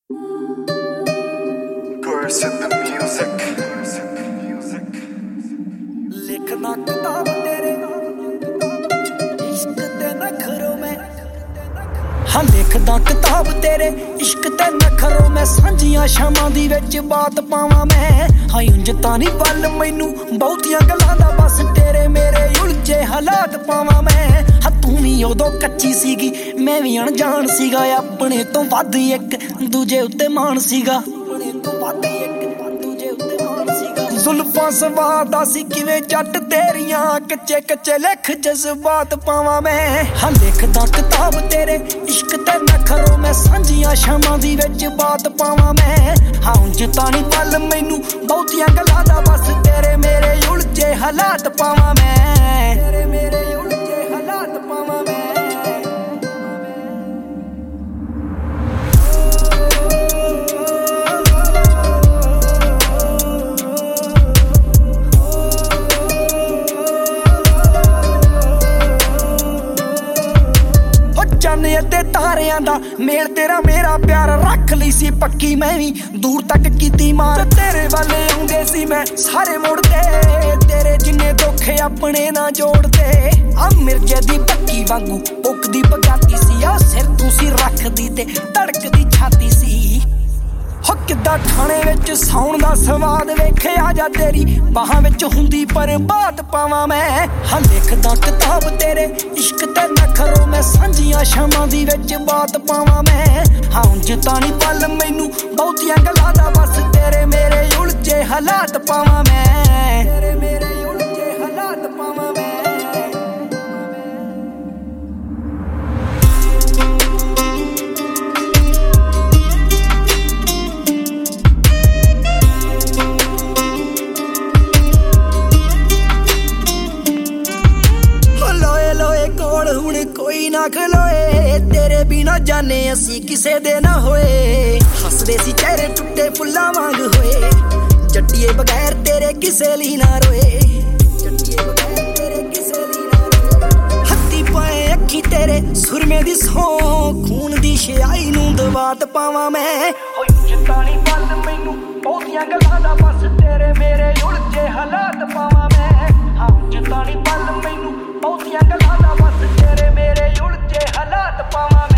Girls in the music. लिखना किताब तेरे इश्क ते नखरों में हाँ लिखदा किताब तेरे इश्क ते नखरों में सांझियां शामां दी विच बात पावां मैं हाँ उंज तां नहीं वल मैनू बहुतियां गल्लां दा बस तेरे मेरे उलझे हालात पावां मैं हाँ तू भी उदों कच्ची सीगी मैं भी अणजाण सीगा अपने तो वध एक दूजे उत्ते मान सीगा अपने तो वध एक दूजे उत्ते मान सीगा जुल्फां सवादा सी किवें जट तेरियां कच्चे कच्चे लिख जज्बात पावां मैं हाँ लिखदा किताब तेरे इश्क ते नखरों में सांझियां शामां दी विच बात पावां मैं हाँ उंज तां नहीं वल मैनू बहुतियां गल्लां दा बस तेरे मेरे उलझे हालात पावां मैं तेरे मेरे उलझे हालात पावां मैं चाने अते तारियां दा मेल तेरा मेरा प्यार रख ली सी पक्की मैं भी दूर तक कीती मार तेरे वाले आउंदे सी मैं सारे मुड़दे तेरे जिन्ने धोखे अपने ना जोड़दे आ मिर्जे दी पक्की वांगू पुकदी पगाती सी आ सिर तू सी रखदी ते धड़कदी छाती सी हो किद्दां ठाणे विच सौण दा सवाद वेखे आ जा तेरी बाहां विच हुंदी पर बात पावां मैं हाँ लिखदा किताब तेरे इश्क ते नखरों में सांझियां शामां दी विच बात पावां मैं हाँ उंज तां नहीं वल मैनू बहुतियां गल्लां दा बस तेरे मेरे उलझे हालात पावां मैं तेरे मेरे उलझे हालात पावां मैं हुण कोई ना खलोए तेरे बिना जाने असी किसे दे ना होए हसदे सी चेहरे टुटे फुल्लां वांग होए जट्टिए बगैर तेरे किसे ली ना रोए जट्टिए बगैर तेरे किसे ली ना रोए हत्ती पाए अखी तेरे सुरमे दी सौ खून दी छाई नूं दवात पावां मैं होई जतानी वल मैनू बहुतियां गल्लां दा बस तेरे मेरे उलझे हालात पावां मैं हाँ जतानी वल मैनू बहुतियां गल्लां दा बस तेरे मेरे उलझे हालात पावां मैं